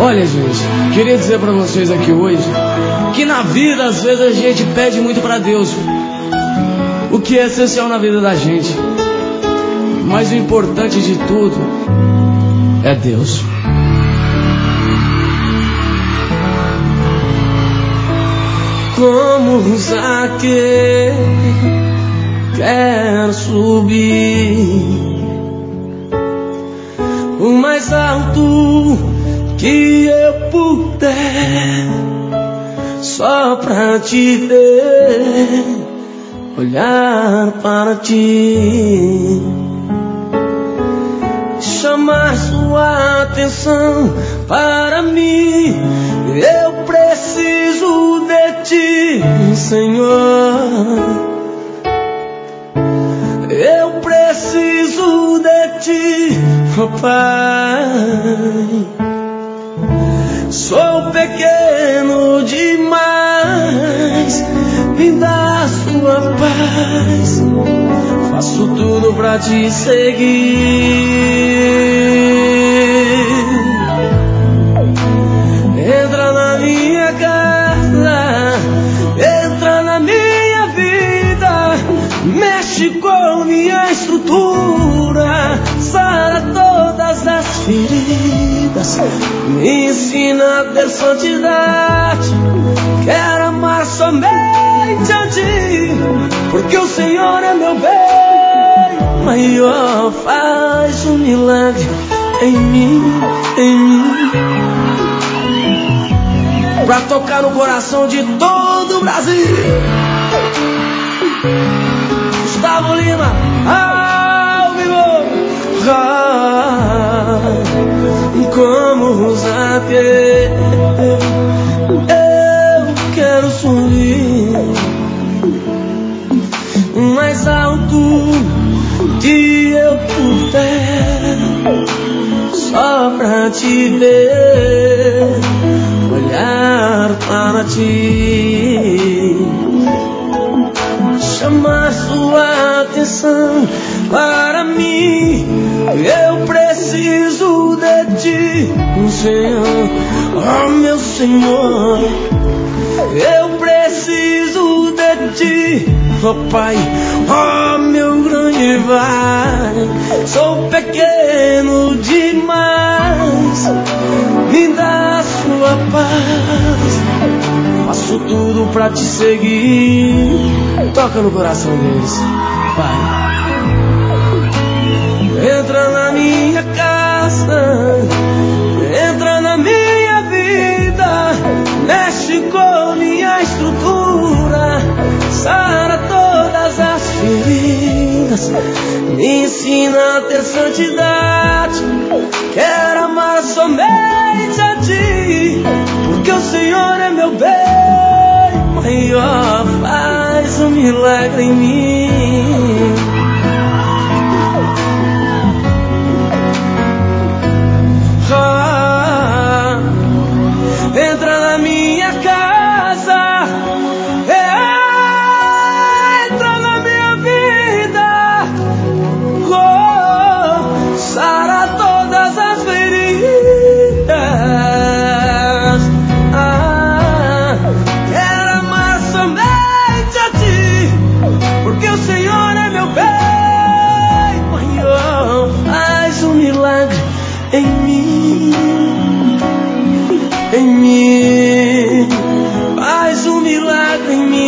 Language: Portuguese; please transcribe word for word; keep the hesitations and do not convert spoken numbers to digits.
Olha, gente, queria dizer pra vocês aqui hoje que na vida às vezes a gente pede muito pra Deus, o que é essencial na vida da gente, mas o importante de tudo é Deus. Como Zaqueu, quero subir o mais alto que eu puder, só pra te ver, olhar para ti, chamar sua atenção para mim. Eu preciso de ti, Senhor. Eu preciso de ti, oh Pai. Sou pequeno demais, me dá sua paz. Faço tudo pra te seguir. Entra na minha casa, entra na minha vida, mexe com minha estrutura, sara todas as feridas, me ensina a ter santidade. Quero amar somente a ti, porque o Senhor é meu bem maior. Faz um milagre em mim, em mim, pra tocar no coração de todo o Brasil. Gustavo Lima, ao vivo. Ah, como Zaqueu, eu quero subir mais alto que eu puder, só pra te ver, olhar para ti, chamar sua atenção para mim. Eu preciso de ti, Senhor, oh meu Senhor. Eu preciso de ti, oh Pai, oh meu grande Pai. Sou pequeno demais, me dá sua paz. Faço tudo pra te seguir. Toca no coração deles, Pai. Entra na minha casa, entra na minha vida, mexe com minha estrutura, sara todas as feridas, me ensina a ter santidade. Quero amar somente a ti, porque o Senhor é meu bem maior. Faz um milagre em mim. Ah, entra na minha casa, entra na minha vida, oh, sara todas as feridas. Ah, quero amar somente a ti, porque o Senhor é meu bem maior. Faz um milagre em mim, em mim, faz um milagre em mim.